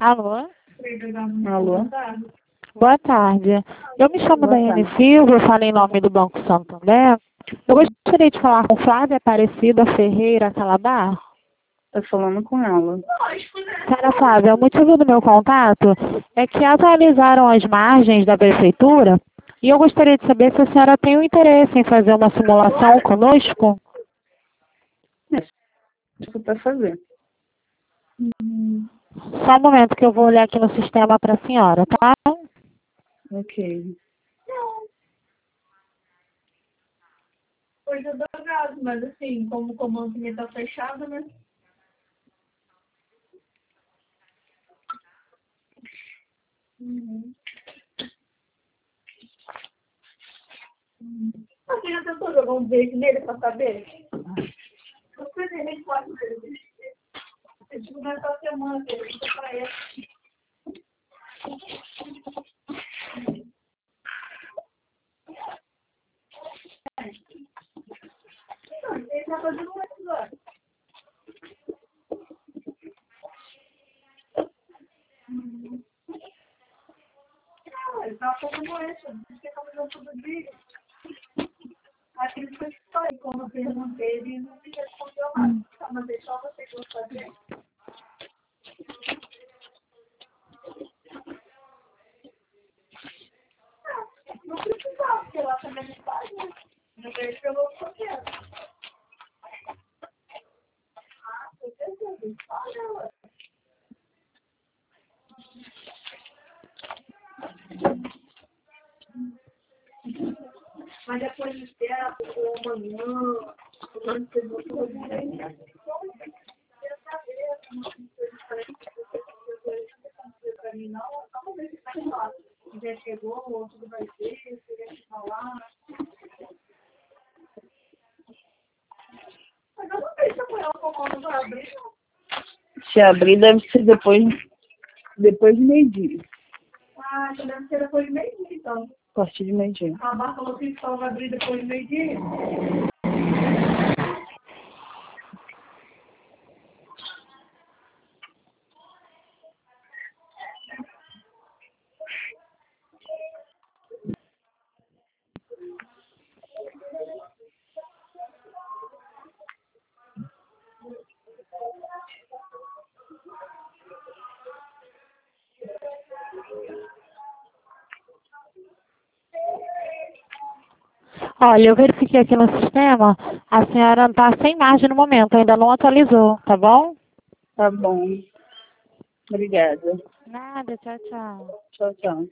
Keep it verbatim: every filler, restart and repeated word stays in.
Alô? Alô? Boa tarde. Eu me chamo Boa Daiane tarde. Silva, eu falo em nome do Banco Santander. Eu gostaria de falar com Flávia Aparecida Ferreira Calabar. Tô falando com ela. Senhora Flávia, o motivo do meu contato é que atualizaram as margens da prefeitura e eu gostaria de saber se a senhora tem o interesse em fazer uma simulação conosco. É, isso pra fazer. Só um momento que eu vou olhar aqui no sistema para a senhora, tá? Ok. Coisa do gás, mas assim, como o comando também tá fechado, né? Uhum. Uhum. Você já tentou jogar um beijo nele pra saber? Você nem pode ver. Esse lugar tá semana, ele fica pra ele. Ele tá fazendo um episódio. Uhum. Ah, ele tá fazendo isso. Ele tá fazendo tudo dia. Aquele que eu falei, como eu perguntei, ele não me respondeu nada. Tá, mas é só você que vai fazer. Não precisava, porque lá também não faz, né? Não vejo pelo outro processo. Ah, com certeza. Olha, ué. Mas depois de tempo, ou amanhã, quando você voltou, eu saber, pra mim não, só pra ver se tá lá. Se já chegou, ou tudo vai ser, se já chegou lá. Mas eu não sei se amanhã o comando vai abrir, não. Se abrir, deve ser depois, depois do meio-dia. Ah, então deve ser depois de meio-dia, então. A partir de meio-dia. A barra falou que só vai abrir depois de meio-dia. Olha, eu verifiquei aqui no sistema, a senhora está sem margem no momento, ainda não atualizou, tá bom? Tá bom. Obrigada. Nada, tchau, tchau. Tchau, tchau.